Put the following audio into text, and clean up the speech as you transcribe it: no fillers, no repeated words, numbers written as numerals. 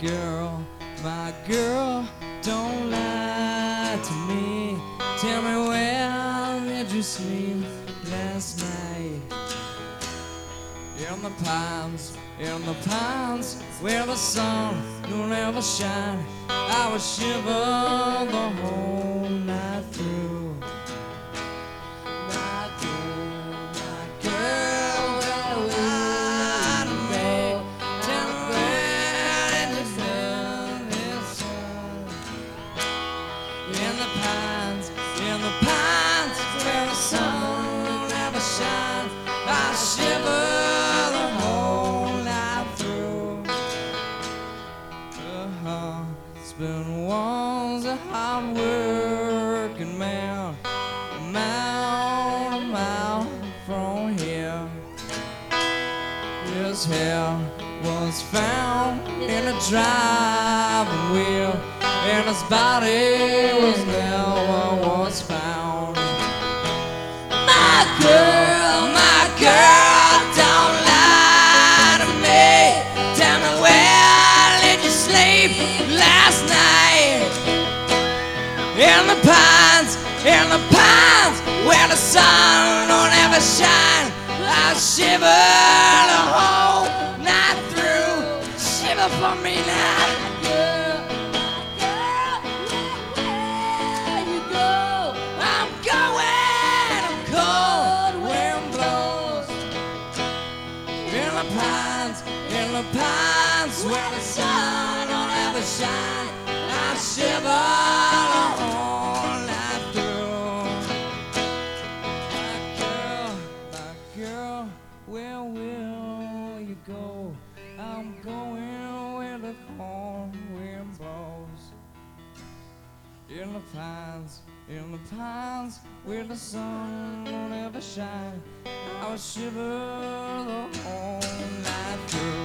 my girl, don't lie to me. Tell me where did you sleep last night? In the pines, where the sun will never shine. I would shiver the whole night through. My girl, don't lie to me. Tell me where did you sleep this sun? In the pines, where the sun will never shine. I shiver the whole night through. The husband was a hard-working man, a mile from here. His hair was found in a driving wheel, and his body was never found. My girl, don't lie to me. Tell me where did you sleep last night? In the pines, where the sun don't ever shine. I shiver the whole night through. Shiver for me now. In the pines, where the sun don't ever shine. I shiver the whole night through. My girl, where will you go? I'm going where the cold wind blows. In the pines, where the sun don't ever shine. I will shiver the whole night through.